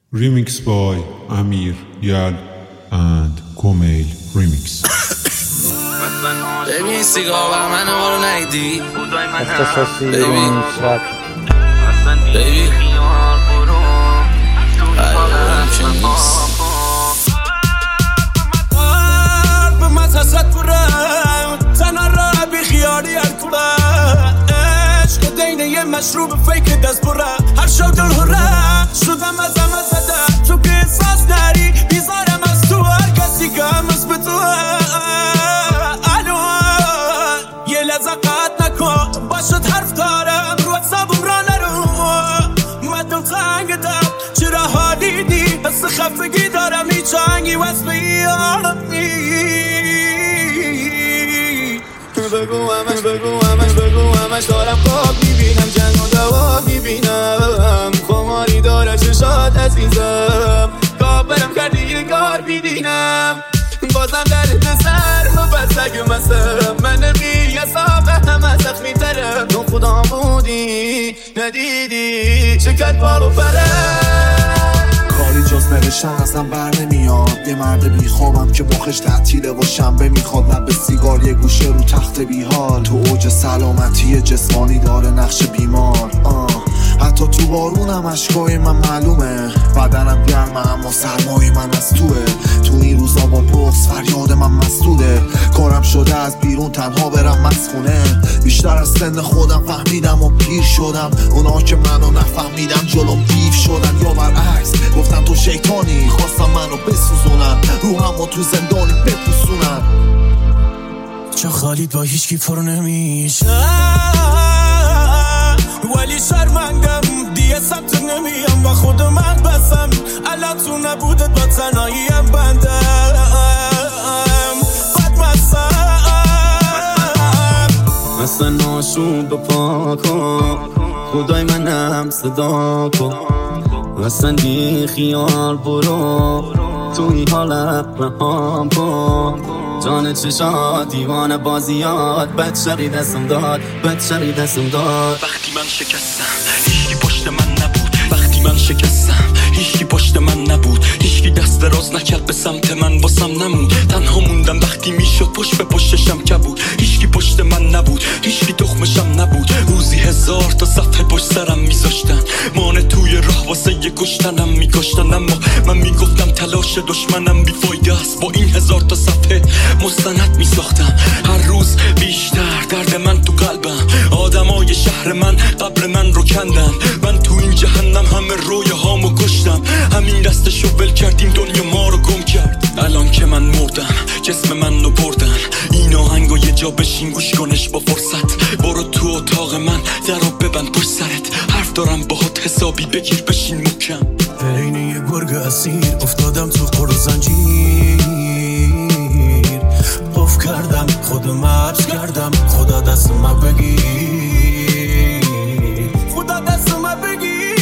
Remix by Amir, Yal and Komail Remix. ببین سیگار بر منو برو نیدی بیبی به مزست برم تنها را بی خیاری الکوله عشق دینه یه مشروب فیک دست برم هر شب دل هره شدم ازم زده تو که احساس داری بیزارم از تو هر کسی که همس به تو یه لحظه قطع نکن باشد حرف دارم رو حسابم را نرو مدم تنگ دم چرا حالی دی حس خفگی دارم هیچ آهنگی وز به یادمی بگو همش دارم خواب میبینم جنگ و دوا میبینم خماری داره چشات عزیزم کابرم کردی یه کار بیدینم بازم درد سر و بسگ مسم من نمیاسم همه زخمی ترم تو خدا بودی ندیدی شکت بالو پرم کاری جز نوشتن ازم بر نمیاد یه مرد بی خوابم که مخش تعطیله و شنبه میخواد لب سیگار یه گوشه رو تخت بیحال تو اوج سلامتی جسمانی داره نقش بیمار حتی تو بارونم اشکای من معلومه بدنم گرمه اما سرمای من از توه تو این روزا با بغض فریاد من مسدوده کارم شده از بیرون تنها برم مسخونه بیشتر از سن خودم فهمیدم و پیر شدم اونا که منو نفهمیدم جلوم دیو شدن یا برعکس گفتم تو شیطانی خواستم منو بسوزونن روحمو تو زندانی بپوسونن چه خالید با هیچکی پر نمیشه ولی شرمندم دیگه سمت نمیم و خود من بسم الان تو نبودت با تنهاییم بندم بدمستم مثل ناشون بپا کن خدای منم صدا کن اصلا بی خیال برو تو این حالت رهام کن جان چشات دیوانه بازیات بدشقی دستم داد وقتی من شکستم هیچکی پشت من نبود وقتی من شکستم هیچکی پشت من نبود هیچکی دست دراز نکرد به سمت من واسم نمود تنها موندم وقتی میشد پشت به پشتشم کبود هیچکی پشت من نبود هیچکی تخمشم نبود روزی 1000 تا صفحه پشت سرم میذاشتن مانه توی راه واسه یه کشتنم میکشتن اما من میگفتم تلاش دشمنم بیفایده است با این 1000 تا صفحه مستند میساختم هر روز بیشتر درد من تو قلبم آدمای شهر من قبر من رو کندن من تو این جهنم همه رویه هامو کشتم همین دستشو ول کردیم دنیا ما رو گم کرد الان که من مردم جسم من رو بردن این آهنگو یه جا بشین گوش کنش با فرصت برو تو اتاق من درو ببند پشت سرت حرف دارم باهات حسابی بگیر بشین محکم عین یه گرگ اسیر افتادم تو قرد زنجیر قف کردم خودم حبس کردم خدا دست من بگیر خدا دست من بگیر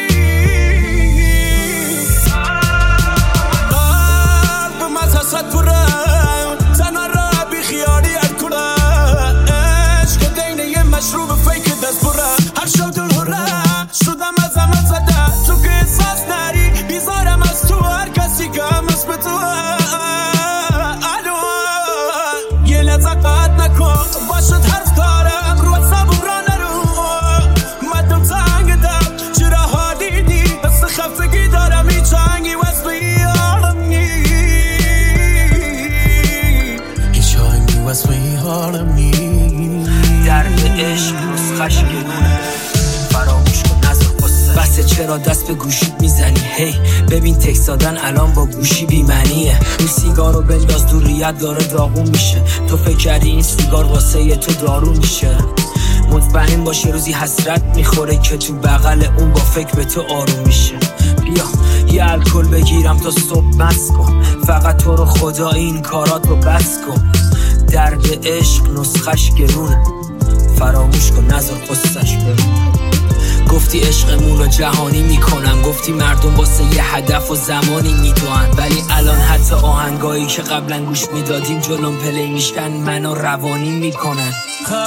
قلب من حسد برم تنها را بی خیاری الکوله عشق دینه یه مشروب فیک دست برم هر شب دل هره شدم ازم زده تو که احساس داری بیزارم از تو هر کسی که همس به تو یه لحظه قطع نکن باشد حرف دارم رو حسابم را نرو مدم تنگ دم چرا حالی دی حس خفگی دارم هیچ آهنگی وز به یادم نی هیچ آهنگی وز به یادم نی درد عشق نسخش گرونه فراموش کن نظر قصه بسه چرا دست به گوشیت میزنی هی ببین تکس دادن الان با گوشی بی‌معنیه این سیگارو بنداز دور ریت داره داغون میشه تو فکر کردی این سیگار واسه تو دارو میشه مطمئن باش یه روزی حسرت میخوره که تو بغل اون با فکر به تو آروم میشه بیا یه الکل بگیرم تا صبح مست کن فقط تو رو خدا این کارات رو بس کن درد عشق نسخش گرونه فراموش کن نظر قصهش بمون گفتی عشقمون رو جهانی میکنم گفتی مردم واسه یه هدف و زمانی میدوان ولی الان حتی آهنگایی که قبلا گوش میدادیم جلوم پلی میشکن منو روانی میکنن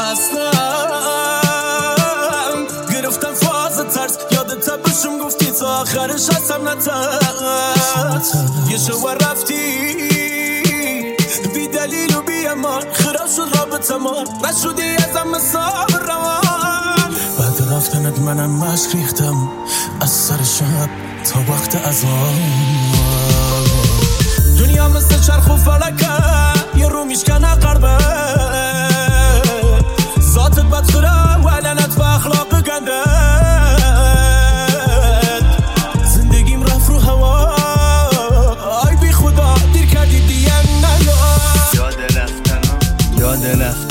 خستم گرفتم فاز ترس یادت بشم گفتی تو آخرش هستم نتر یه شوار رفتی بی دلیل و بی امان خراب شد رابطه ما نشدی ازم مثال روان بعد رفتنت منم مشک ریختم از سر شب تا وقت اذان دنیا مثل چرخ و فلکه یه رو میشکنه قربه ذاتت بدخوره و لعنت و اخلاق گنده زندگیم رفت رو هوا آی بی خدا دیر کردی دیگه یاد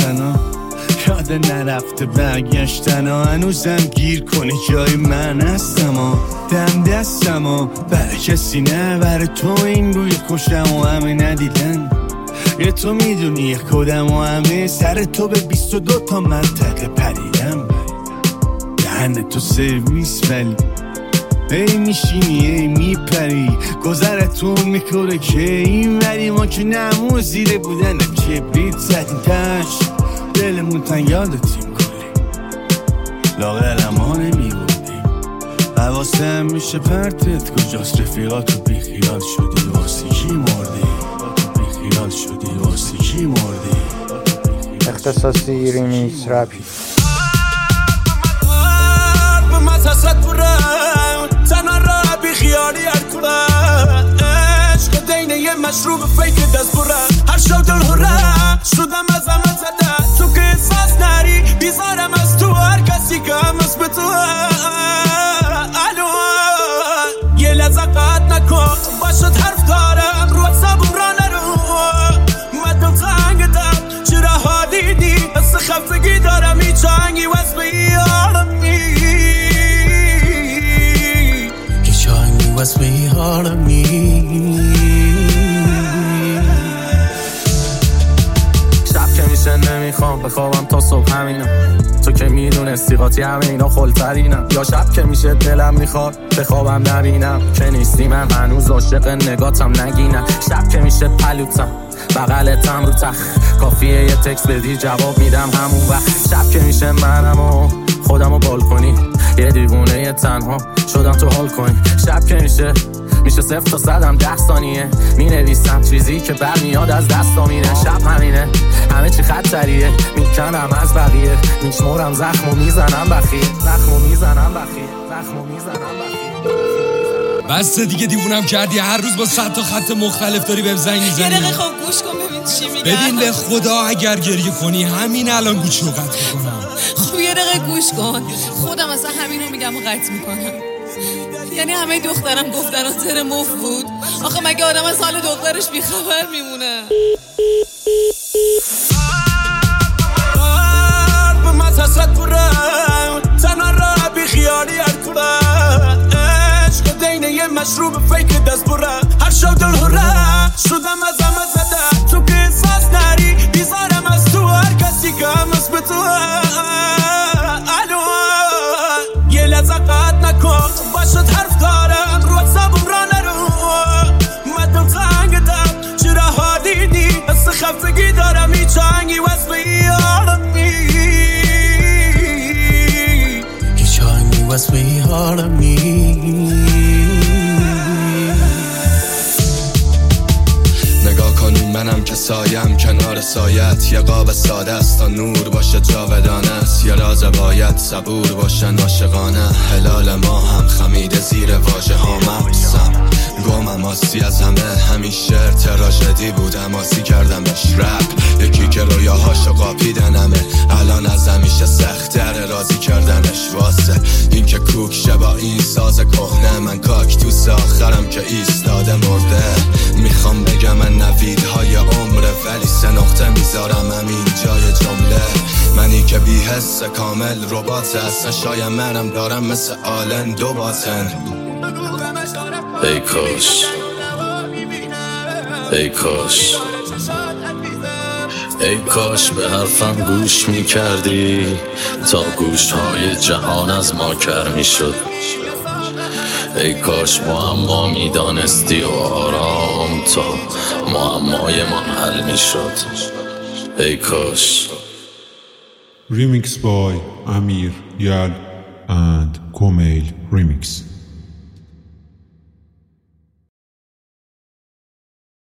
نرفته برگشتن هنوزم گیر کنه جای من هستم دم دستم برای کسی نه برای تو این روی کشم و همه ندیدن یه تو میدونی یک کدم و همه سر تو به 22 تا منطقه پریدم دهن تو سرویس ولی ای میشینی ای میپری گذرتون میکنه که این ولی ما که نمو زیره بودن کبریت زدیم تش دلمون تن یادتیم کلی لاغرم ها نمیبودیم حواسم میشه پرتت کجاست رفیقاتو بیخیال شدی واسه کی مردی بیخیال شدی واسه کی مردی اختصاصی ریمیکس رپی به من حسرت برم تنها را بیخیالی کنم عشق دینه یه مشروب فیک دست برم هر شب دل هره شدم از همه زده تو که احساس نری بیزارم از تو هر کسی که هم از به تو الو یه لحظه قطع نکن باشد حرف دارم رو حسابم را نرو مدم تنگ دم چرا حالی دی حس خفتگی دارم ای چنگی وز به یارمی ای چنگی وز به یارمی شب که میشه نمیخوام بخوابم تا صبح همینم تو که میدونستی قاطی همه اینا خلطرینم یا شب که میشه دلم میخواد بخوابم نبینم که نیستی من هنوز عاشق نگاتم نگینم شب که میشه پلوتم بغلتم رو تخ کافیه یه تکس بدی جواب میدم همون وقت شب که میشه منم و خودمو بال کنی یه دیوونه یه تنها شدم تو حال کنی شب که میشه 0 تا 100 10 ثانیه مینویسم چیزی که برمیاد از دستا میره شب همینه همه چی خطریه میکنم از بقیه میشمرم زخمو میزنم بخیر بس دیگه دیوونم کردی هر روز با 100 تا خط مختلف داری بهم زنگ میزنی یه دقیقه خب گوش کن ببین چی میگه ببین به خدا اگر گریه کنی همین الان گوشو قطع میکنم خب یه دقیقه گوش کن خودم اصلا همین رو میگم و قطع میکنم یعنی همه دخترم گفتن و تر مف بود آخه مگه آدم از حال دخترش بیخبر میمونه به من حسرت برم تنها را بیخیالی کنم عشق دینه یه مشروب فیک دست برم هر شب دل هره شدم از همه زده تو که احساس نری بیزارم از تو هر کسی که هم از به تو الو یه لحظه قطع نکن باشد حرف دارم رو حسابم را نرو مدم تنگ دم چرا حالی دی حس خفتگی دارم ای چنگی وز به یارمی ای چنگی وز به یارمی نگاه کنیم منم که سایم کنار سایت یه قاب ساده است تا نور باشه جاودانه است یه راز باید صبور باشن عاشقانه هلال ما هم خمیده زیر واژه ها مبسم گمم آسی از همین شعر تراژدی بودم آسی کردمش رپ یکی که رویاهاشو قاپیدنمه الان از همیشه سخت‌تر راضی کردنش واسه این که کوک شه با این ساز کهنه من کاکتوس آخرم که ایستاده مرده میخوام بگم من نویدهای عمره ولی 3 نقطه میذارم همین جای جمله منی که بی حس کامل ربات هستن شاید منم دارم مثل آلن 2 باطن ای کاش ای کاش به حرفم گوش میکردی تا گوشهای جهان از ما کر میشد ای کاش معما میدانستی و آرام تا معمای من حل میشد ای کاش Remix by Amir Yal and Komail Remix.